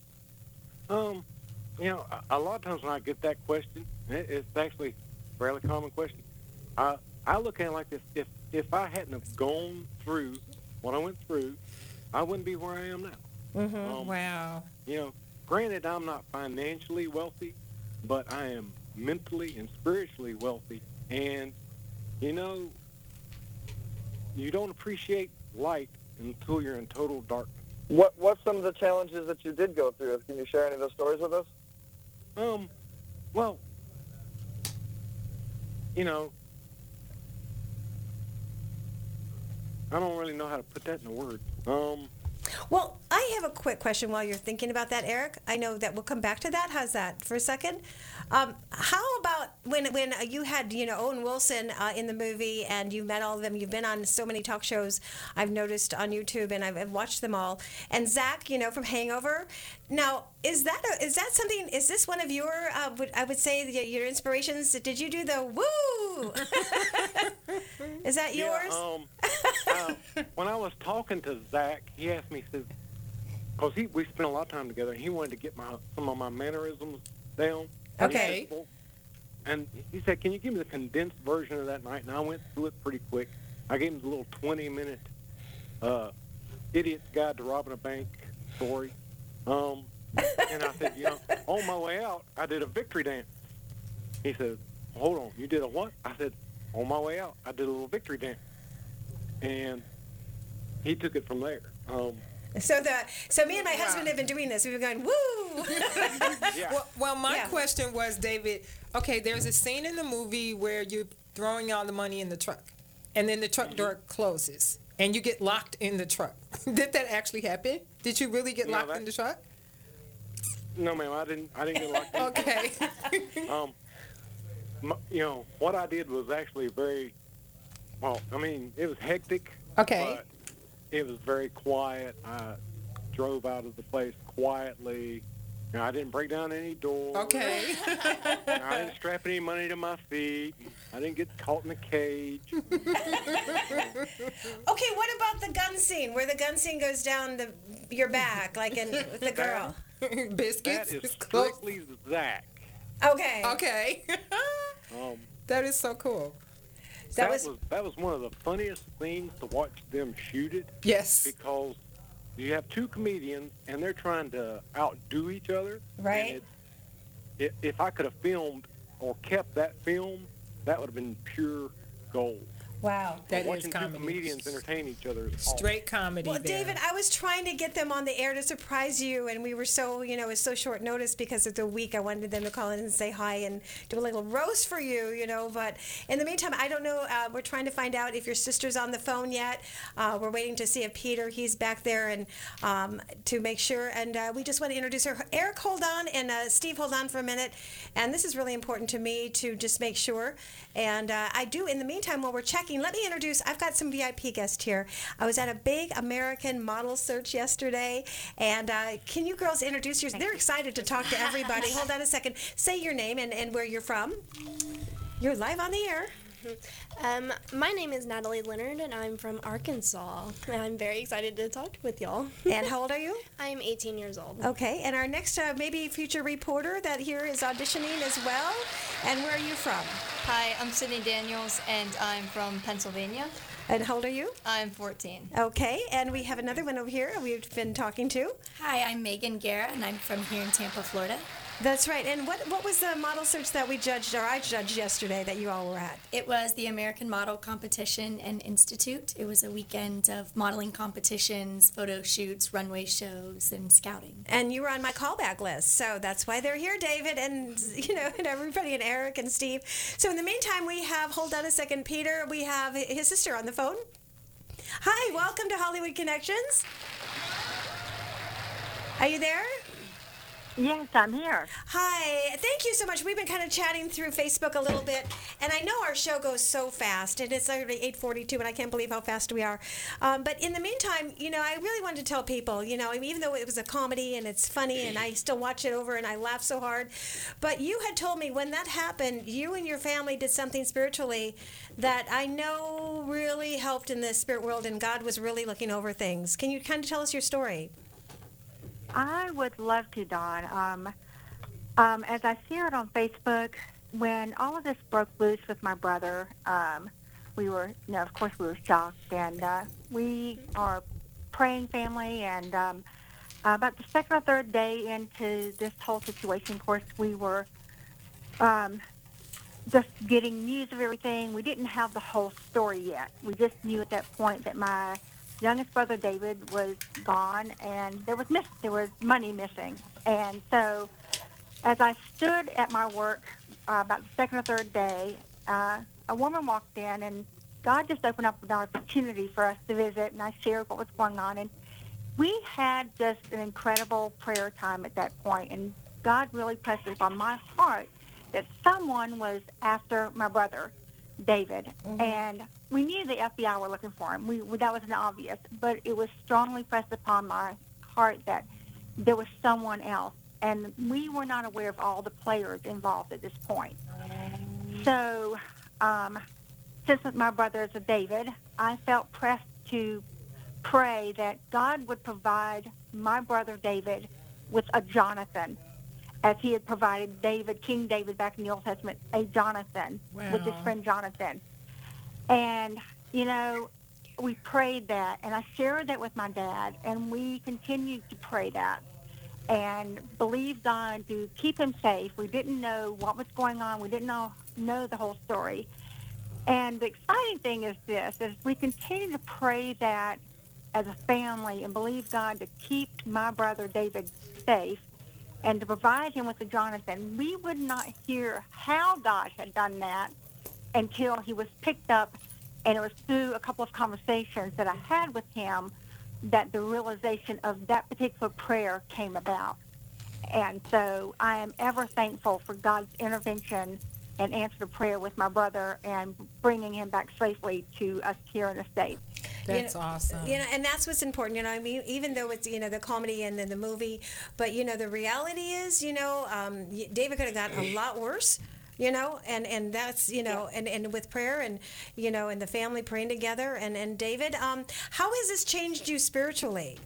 Um, you know, a, a lot of times when I get that question, it, it's actually a fairly common question. I I look at it like this: if if I hadn't have gone through what I went through, I wouldn't be where I am now. Mm-hmm. Um, Wow. You know, granted, I'm not financially wealthy, but I am mentally and spiritually wealthy. And, you know, you don't appreciate light until you're in total darkness. What what's some of the challenges that you did go through? Can you share any of those stories with us? Um, well, you know, I don't really know how to put that in a word. Um, Well, I have a quick question while you're thinking about that, Eric. I know that we'll come back to that. How's that for a second? Um, how about when when you had you know Owen Wilson uh, in the movie and you met all of them? You've been on so many talk shows I've noticed on YouTube and I've, I've watched them all. And Zach, you know from Hangover. Now, is that a, is that something? Is this one of your? Uh, would, I would say the, your inspirations. Did you do the woo? Is that yours? Yeah, um, uh, when I was talking to Zach, he asked me, he says, because he we spent a lot of time together, and he wanted to get my some of my mannerisms down. Okay. And he said, "Can you give me the condensed version of that night?" And I went through it pretty quick. I gave him the little twenty-minute uh, idiot's guide to robbing a bank story. Um, and I said, you know, on my way out, I did a victory dance. He said, "Hold on, you did a what?" I said, "On my way out, I did a little victory dance." And he took it from there. Um, So the so me and my husband have been doing this. We've been going woo. Well, well, my Yeah. question was, David. Okay, there's a scene in the movie where you're throwing all the money in the truck, and then the truck door closes, and you get locked in the truck. Did that actually happen? Did you really get No, locked that- in the truck? no, ma'am, I didn't. I didn't get locked in. Okay. Um, m- you know, what I did was actually very, well, I mean, it was hectic. Okay. But it was very quiet. I drove out of the place quietly. You know, I didn't break down any doors. Okay. I didn't strap any money to my feet. I didn't get caught in a cage. Okay, what about the gun scene where the gun scene goes down the your back, like in with the girl? Biscuits. That is is close. strictly Zach. Okay. Okay. Um, That is so cool. that was, that was one of the funniest things to watch them shoot it. Yes. Because you have two comedians and they're trying to outdo each other. Right. And it, it, if I could have filmed or kept that film, that would have been pure gold. Wow. That watching is comedy. two comedians entertain each other is awesome. Straight comedy. Well, there. David, I was trying to get them on the air to surprise you, and we were so, you know, it was so short notice because of the week. I wanted them to call in and say hi and do a little roast for you, you know. But in the meantime, I don't know. Uh, we're trying to find out if your sister's on the phone yet. Uh, we're waiting to see if Peter, he's back there, and um, to make sure. And uh, we just want to introduce her. Eric, hold on, and uh, Steve, hold on for a minute. And this is really important to me to just make sure. And uh, I do, in the meantime, while we're checking, let me introduce, I've got some V I P guests here. I was at a big American model search yesterday, and uh, can you girls introduce yourselves? They're excited to talk to everybody. Hold on a second. Say your name and, and where you're from. You're live on the air. Um, my name is Natalie Leonard, and I'm from Arkansas. And I'm very excited to talk with y'all. And how old are you? I'm eighteen years old. Okay, and our next uh, maybe future reporter that here is auditioning as well. And where are you from? Hi, I'm Sydney Daniels, and I'm from Pennsylvania. And how old are you? I'm fourteen. Okay, and we have another one over here we've been talking to. Hi, I'm Megan Guerra, and I'm from here in Tampa, Florida. That's right. And what what was the model search that we judged, or I judged yesterday, that you all were at? It was the American Model Competition and Institute. It was a weekend of modeling competitions, photo shoots, runway shows, and scouting. And you were on my callback list, so that's why they're here, David, and you know, and everybody, and Eric and Steve. So in the meantime, we have, hold on a second, Peter, we have his sister on the phone. Hi, welcome to Hollywood Connections. Are you there? Yes, I'm here. Hi. Thank you so much. We've been kind of chatting through Facebook a little bit, and I know our show goes so fast, and it's already eight forty-two, and I can't believe how fast we are. Um, but in the meantime, you know, I really wanted to tell people, you know, even though it was a comedy and it's funny, and I still watch it over and I laugh so hard, but you had told me when that happened, you and your family did something spiritually that I know really helped in the spirit world, and God was really looking over things. Can you kind of tell us your story? I would love to, Dawn. Um, um, as I shared on Facebook, when all of this broke loose with my brother, um, we were, you know, of course, we were shocked, and uh, we are a praying family. And um, about the second or third day into this whole situation, of course, we were um, just getting news of everything. We didn't have the whole story yet. We just knew at that point that my youngest brother David was gone, and there was miss there was money missing. And so, as I stood at my work uh, about the second or third day, uh, a woman walked in, and God just opened up an opportunity for us to visit, and I shared what was going on, and we had just an incredible prayer time at that point. And God really pressed it on my heart that someone was after my brother David, mm-hmm. and we knew the F B I were looking for him. We, we that was an obvious, but it was strongly pressed upon my heart that there was someone else, and we were not aware of all the players involved at this point. So, um, since my brother is a David, I felt pressed to pray that God would provide my brother David with a Jonathan, as he had provided David, King David back in the Old Testament, a Jonathan, Wow. with his friend Jonathan. And, you know, we prayed that, and I shared that with my dad, and we continued to pray that and believe God to keep him safe. We didn't know what was going on. We didn't know, know the whole story. And the exciting thing is this, is we continue to pray that as a family and believe God to keep my brother David safe and to provide him with a Jonathan. We would not hear how God had done that until he was picked up, and it was through a couple of conversations that I had with him that the realization of that particular prayer came about. And so I am ever thankful for God's intervention and answer to prayer with my brother and bringing him back safely to us here in the States. That's you know, awesome. You know, and that's what's important. You know, I mean, even though it's, you know, the comedy and then the movie, but you know, the reality is, you know, um, David could have gotten a lot worse. You know, and, and that's, you know, and, and with prayer and, you know, and the family praying together. And, and David, um, how has this changed you spiritually?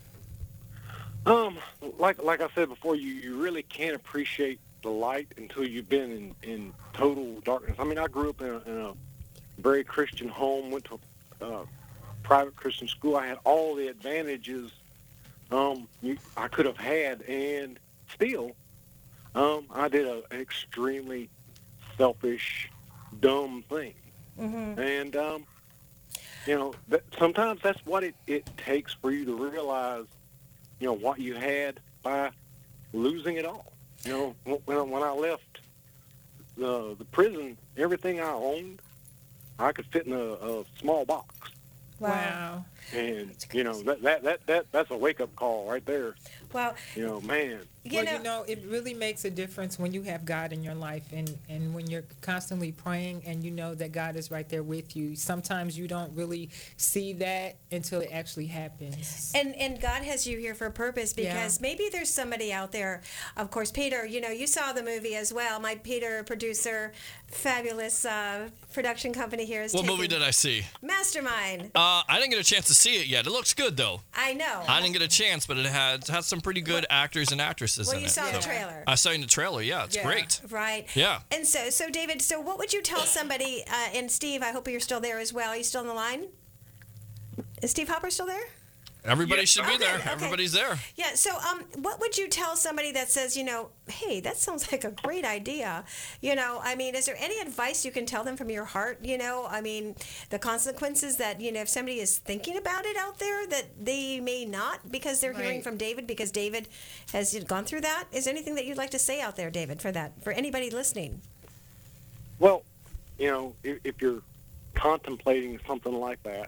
Um, like like I said before, you, you really can't appreciate the light until you've been in, in total darkness. I mean, I grew up in a, in a very Christian home, went to uh, private Christian school. I had all the advantages um, you, I could have had, and still, um, I did a- an extremely selfish, dumb thing. Mm-hmm. And, um, you know, that, sometimes that's what it, it takes for you to realize, you know, what you had by losing it all. You know, when, when I left the, the prison, everything I owned, I could fit in a, a small box. Wow. And, you know, that, that, that, that that's a wake-up call right there. Well, You know, man. well, you know, it really makes a difference when you have God in your life and, and when you're constantly praying and you know that God is right there with you. Sometimes you don't really see that until it actually happens. And and God has you here for a purpose because Yeah. maybe there's somebody out there. Of course, Peter, you know, you saw the movie as well. My Peter, producer, fabulous uh, production company here is What taking movie did I see? Mastermind. Uh, I didn't get a chance to see it yet. It looks good though. I know. I didn't get a chance, but it had it had some pretty good actors and actresses Well, in you it. saw the so- trailer. I saw it in the trailer. Yeah, it's Yeah. great. Right. Yeah. And so, so David, so what would you tell somebody? Uh, and Steve, I hope you're still there as well. Are you still on the line? Is Steve Hopper still there? Everybody should be Okay, there. okay. Everybody's there. Yeah. So, um, what would you tell somebody that says, you know, hey, that sounds like a great idea? You know, I mean, is there any advice you can tell them from your heart? You know, I mean, the consequences that, you know, if somebody is thinking about it out there that they may not because they're hearing Right. from David because David has gone through that. Is there anything that you'd like to say out there, David, for that, for anybody listening? Well, you know, if, if you're contemplating something like that,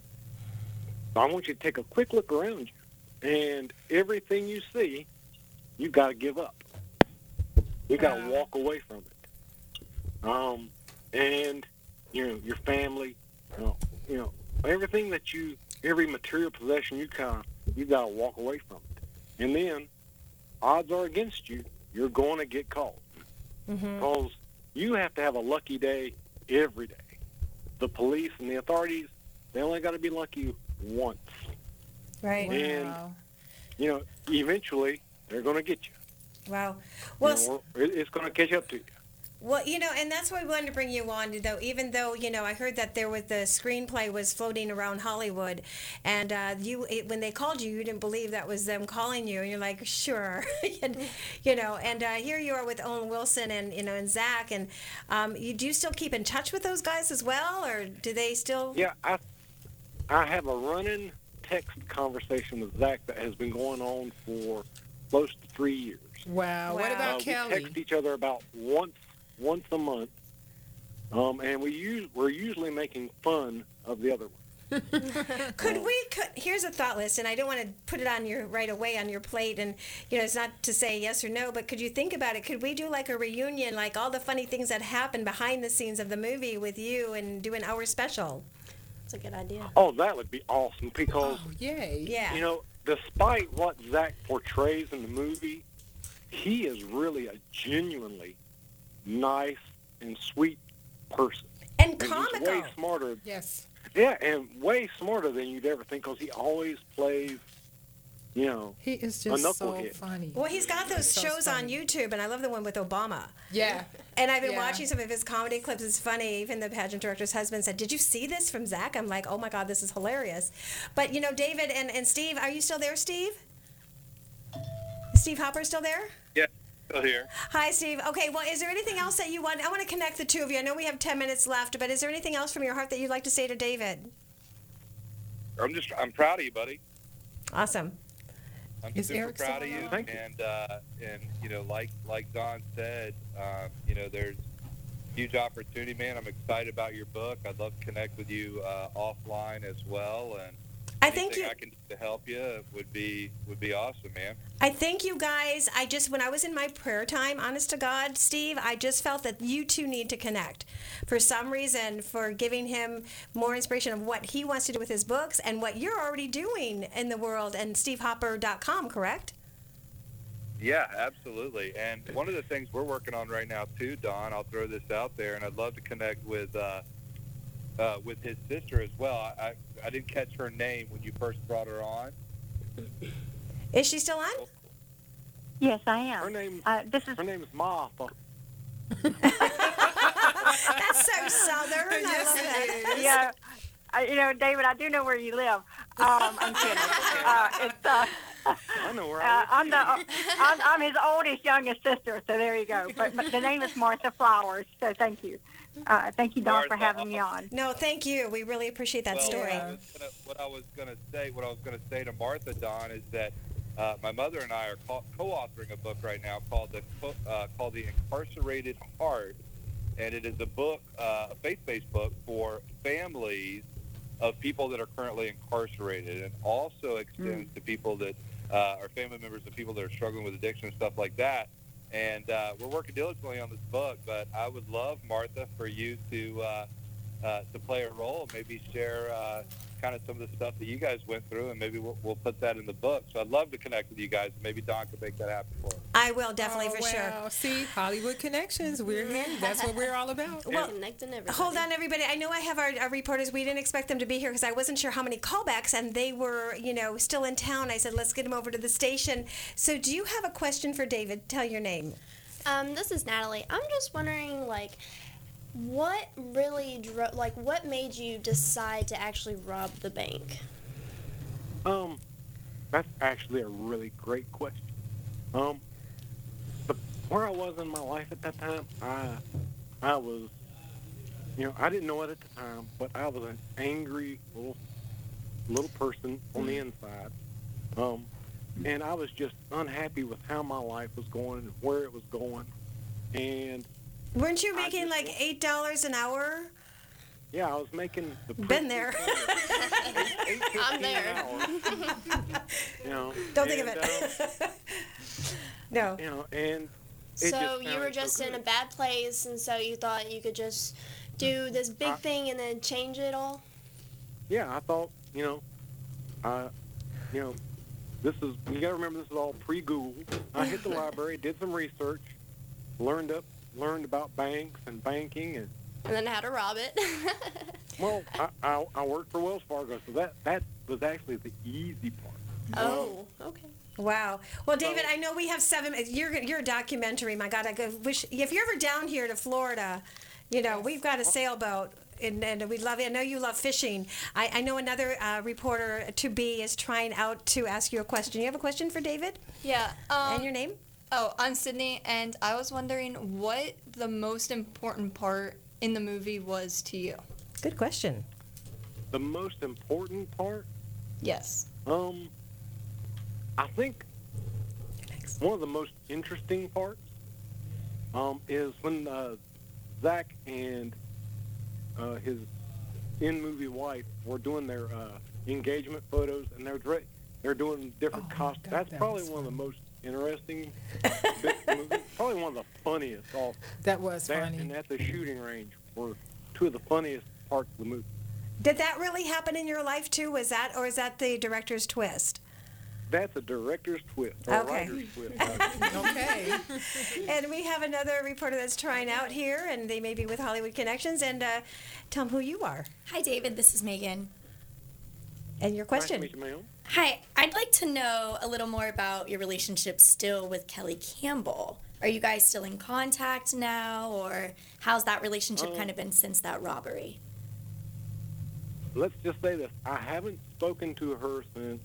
I want you to take a quick look around you, and everything you see, you've got to give up. You got to walk away from it. Um, and you know, your family, you know, you know, everything that you, every material possession you kind of, you got to walk away from it. And then, odds are against you. You're going to get caught Mm-hmm. because you have to have a lucky day every day. The police and the authorities, they only got to be lucky once. Right. And, you know, eventually they're going to get you. Wow. Well, Well, you know, it- it's going to catch up to you. Well, you know, and that's why we wanted to bring you on, though. Even though, you know, I heard that there was the screenplay was floating around Hollywood, and uh, you, it, when they called you, you didn't believe that was them calling you, and you're like, sure, and, you know. And uh, here you are with Owen Wilson and you know and Zach, and um, you do you still keep in touch with those guys as well, or do they still? Yeah, I, I have a running text conversation with Zach that has been going on for close to three years. Wow. What about uh, Kelly? We text each other about once once a month, um, and we use, we're usually making fun of the other one. Could we? Could, here's a thought list, and I don't want to put it on your right away on your plate, and you know, it's not to say yes or no, but could you think about it? Could we do like a reunion, like all the funny things that happened behind the scenes of the movie with you, and do an hour special? That's a good idea. Oh, that would be awesome because, Yay. Yeah. you know, despite what Zach portrays in the movie, he is really a genuinely nice and sweet person. And He's comical. way smarter. Yes. Yeah, and way smarter than you'd ever think because he always plays, you know, He is a just so knucklehead. funny. Well, he's got those So shows on funny. YouTube, and I love the one with Obama. Yeah. And I've been Yeah. watching some of his comedy clips. It's funny. Even the pageant director's husband said, "Did you see this from Zach?" I'm like, "Oh my God, this is hilarious." But you know, David and, and Steve, are you still there, Steve? Steve Hopper still there? Yeah, still here. Hi, Steve. Okay, well, is there anything else that you want? I want to connect the two of you. I know we have ten minutes left, but is there anything else from your heart that you'd like to say to David? I'm just, I'm proud of you, buddy. Awesome. I'm Is super Eric proud of still you, on? Thank you. and uh, and you know, like like Don said, um, you know, there's huge opportunity, man. I'm excited about your book. I'd love to connect with you uh, offline as well, and I think anything you. I can do to help you would be would be awesome, man. I think you guys, I just, when I was in my prayer time, honest to God, Steve, I just felt that you two need to connect for some reason for giving him more inspiration of what he wants to do with his books and what you're already doing in the world and steve hopper dot com, correct? Yeah, absolutely. And one of the things we're working on right now too, Don, I'll throw this out there, and I'd love to connect with uh, uh, with his sister as well. I, I I didn't catch her name when you first brought her on. Is she still on? Yes, I am. Her name, Uh, this is her name is Martha. That's so Southern. I love that. Yeah. Uh, you know, David, I do know where you live. Um, I'm kidding. Uh, it's, uh, I know where uh, I I'm the uh, I'm, I'm his oldest youngest sister, so there you go. But, but the name is Martha Flowers, so thank you. Uh, thank you, Don, for having me on. No, thank you. We really appreciate that Well, story. What I was gonna- what I was going to say, what I was going to say to Martha, Don, is that uh, my mother and I are co- co-authoring a book right now called the co- uh, called the Incarcerated Heart, and it is a book, uh, a faith-based book for families of people that are currently incarcerated, and also extends Mm. to people that uh, are family members of people that are struggling with addiction and stuff like that. And uh, we're working diligently on this book, but I would love, Martha, for you to uh, uh, to play a role, maybe share uh, kind of some of the stuff that you guys went through, and maybe we'll, we'll put that in the book. So I'd love to connect with you guys. Maybe Don could make that happen for us. I will definitely Oh, for well, sure. See, Hollywood Connections. We're here. That's what we're all about. Well, Connecting everybody. hold on, everybody. I know I have our, our reporters. We didn't expect them to be here because I wasn't sure how many callbacks, and they were, you know, still in town. I said, let's get them over to the station. So, do you have a question for David? Tell your name. Um, this is Natalie. I'm just wondering, like, what really dro- like what made you decide to actually rob the bank? Um, that's actually a really great question. Um, the, where I was in my life at that time, I, I was, you know, I didn't know it at the time, but I was an angry little, little person on the inside. Um, and I was just unhappy with how my life was going and where it was going. And Weren't you making like eight dollars an hour? yeah, I was making the Been there. I'm there. you know. Don't think of and, it. uh, no. You know, and it So just you were sounded so just in good. a bad place, and so you thought you could just do this big I- thing and then change it all? Yeah, I thought, you know, I, you know, this is, you got to remember this is all pre-Google. I hit the library, did some research, learned up, learned about banks and banking, and, And then how to rob it? well, I, I, I worked for Wells Fargo, so that, that was actually the easy part. Oh, okay. Wow. Well, David, I know we have seven. You're you're a documentary. My God, I go, wish if you're ever down here to Florida, you know we've got a sailboat. And, and we love it. I know you love fishing. I, I know another uh, reporter to be is trying out to ask you a question. You have a question for David? Yeah. Um, And your name? Oh, I'm Sydney, and I was wondering what the most important part in the movie was to you. Good question. The most important part, Yes. um, I think one of the most interesting parts um, is when uh, Zach and uh, his in-movie wife were doing their uh, engagement photos, and they're dre- they're doing different costumes. That's that probably was one of the most interesting bits of the movie. Probably one of the funniest. All That was that funny. and at the shooting range were two of the funniest parts of the movie. Did that really happen in your life too? Was that, or is that the director's twist? That's a director's twist, or Okay. a writer's twist. Okay. And we have another reporter that's trying out here, and they may be with Hollywood Connections. And uh, tell them who you are Hi, David. This is Megan. and your question. Nice to meet you, ma'am. Hi. I'd like to know a little more about your relationship still with Kelly Campbell. Are you guys still in contact now, or how's that relationship Uh, kind of been since that robbery? Let's just say this. I haven't spoken to her since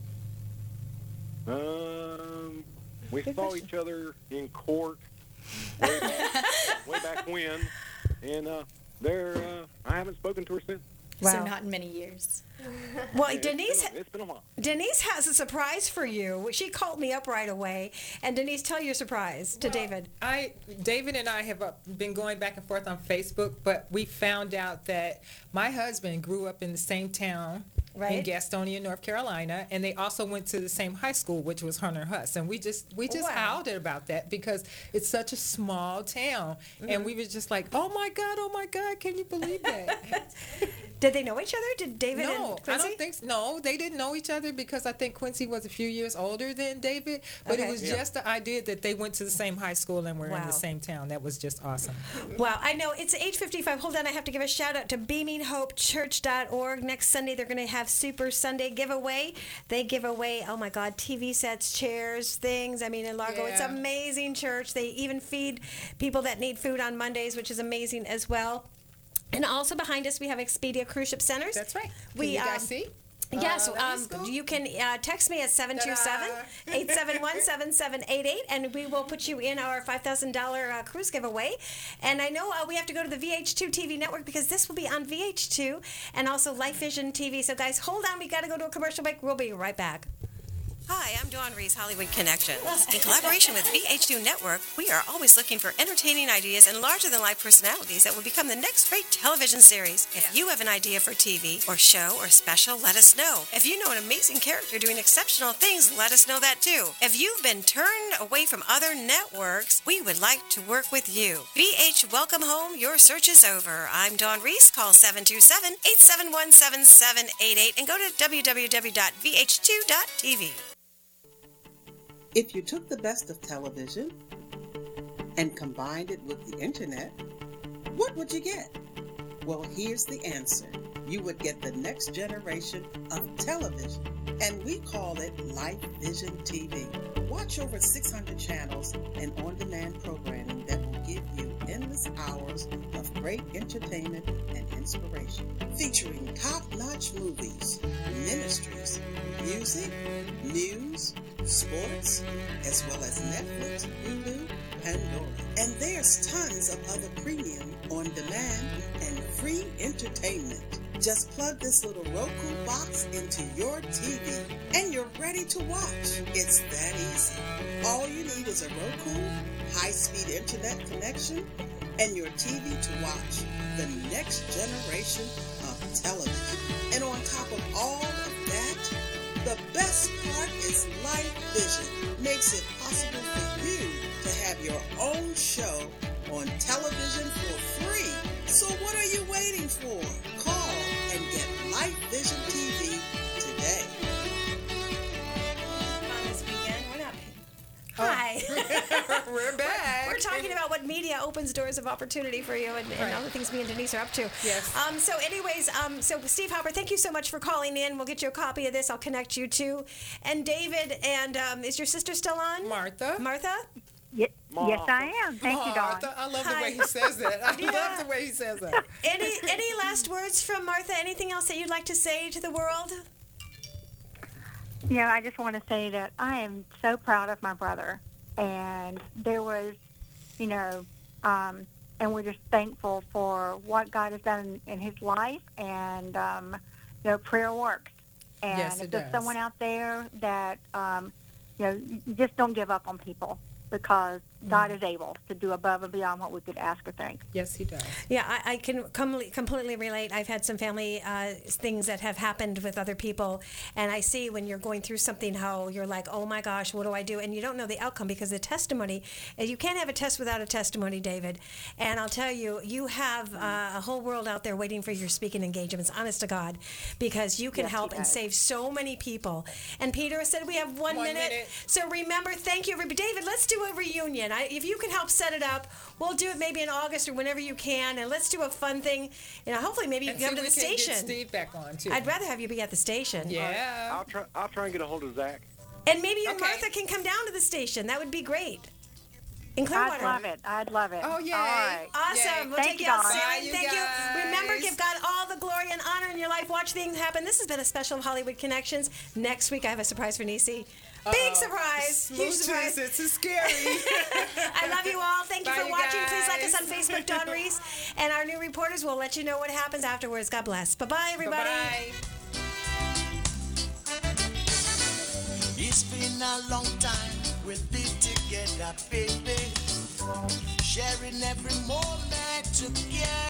um, we saw each other in court way back, way back when, and uh, there uh, I haven't spoken to her since. So not in many years. Well, Yeah, Denise, It's been, a, it's been a while. Denise has a surprise for you. She called me up right away. And Denise, tell your surprise to David. I, David and I have uh, been going back and forth on Facebook, but we found out that my husband grew up in the same town in Right. Gastonia, North Carolina, and they also went to the same high school, which was Hunter Huss. And we just we just Wow. howled about that because it's such a small town, Mm-hmm. and we were just like, oh my God, oh my God, can you believe that? Did they know each other? Did David no, and I Quincy? don't think so. No, they didn't know each other because I think Quincy was a few years older than David. But Okay. it was Yeah. just the idea that they went to the same high school and were in Wow. the same town. That was just awesome. Wow, I know. It's eight fifty-five. Hold on, I have to give a shout out to beaming hope church dot org. Next Sunday, they're going to have Super Sunday giveaway. They give away, oh my God, T V sets, chairs, things. I mean, in Largo, it's Yeah. amazing church. They even feed people that need food on Mondays, which is amazing as well. And also behind us, we have Expedia Cruise Ship Centers. That's right. Can We, you guys um, see? Yes, Uh, let me um, scoop. you can uh, text me at seven two seven, eight seven one, seven seven eight eight, and we will put you in our five thousand dollars uh, cruise giveaway. And I know uh, we have to go to the V H two T V network because this will be on V H two and also Life Vision T V. So, guys, hold on. we got to go to a commercial break. We'll be right back. Hi, I'm Dawn Reese, Hollywood Connections. In collaboration with V H two Network, we are always looking for entertaining ideas and larger-than-life personalities that will become the next great television series. If you have an idea for T V or show or special, let us know. If you know an amazing character doing exceptional things, let us know that too. If you've been turned away from other networks, we would like to work with you. V H, welcome home. Your search is over. I'm Dawn Reese. Call seven two seven, eight seven one, seven seven eight eight and go to w w w dot v h two dot t v. If you took the best of television and combined it with the internet, what would you get? Well, here's the answer. You would get the next generation of television, and we call it Life Vision T V. Watch over six hundred channels and on-demand programming that will give you endless hours of great entertainment and inspiration, featuring top-notch movies, ministries, music, news, sports, as well as Netflix, Hulu, Pandora. And there's tons of other premium, on-demand, and free entertainment. Just plug this little Roku box into your T V and you're ready to watch. It's that easy. All you need is a Roku, high-speed internet connection, and your T V to watch the next generation of television. And on top of all of that, the best part is Life Vision makes it possible for you to have your own show on television for free. So what are you waiting for? Call and get Life Vision T V today. On this weekend, we're not. Hi. We're back. We're, we're talking about what media opens doors of opportunity for you and, and Right. all the things me and Denise are up to. Yes. Um, so anyways, um, so Steve Hopper, thank you so much for calling in. We'll get you a copy of this. I'll connect you to. And David, and um, is your sister still on? Martha. Martha? Ye- yes, I am. Thank you, Dawn. Martha, I love Hi. the way he says that. I Yeah. love the way he says that. Any any last words from Martha? Anything else that you'd like to say to the world? You know, I just want to say that I am so proud of my brother. And there was, you know, um, and we're just thankful for what God has done in his life. And, um, you know, prayer works. And Yes, if it there's does. someone out there that, um, you know, you just don't give up on people because God is able to do above and beyond what we could ask or think. Yes, he does. Yeah, I, I can com- completely relate. I've had some family uh, things that have happened with other people, and I see when you're going through something how you're like, oh my gosh, what do I do? And you don't know the outcome because the testimony, and you can't have a test without a testimony, David. And I'll tell you, you have uh, a whole world out there waiting for your speaking engagements, honest to God, because you can Yes, he help and does. save so many people. And Peter said we have one, One minute. minute. So remember, thank you, everybody. David, let's do a reunion. I, if you can help set it up, we'll do it maybe in August or whenever you can, and let's do a fun thing. You know, hopefully maybe you And can come see, to the we can station. Get Steve back on too. I'd rather have you be at the station. Yeah. I'll try. I'll try and get a hold of Zach. And maybe you and Okay. Martha can come down to the station. That would be great. In I'd Clearwater. love it. I'd love it. Oh, yay. All right. Awesome. Yay. We'll Thank take you, you out Dawn. sailing. Bye, you Thank you. Remember, guys. give God all the glory and honor in your life. Watch things happen. This has been a special Hollywood Connections. Next week, I have a surprise for Nisi. Big Uh-oh. surprise. Huge surprise. Smooches, it's scary. I love you all. Thank you Bye, for you watching. Please like guys. us on Facebook, Dawn Reese. And our new reporters will let you know what happens afterwards. God bless. Bye-bye, everybody. Bye-bye. It's been a long time we've been together, baby. Sharing every moment together.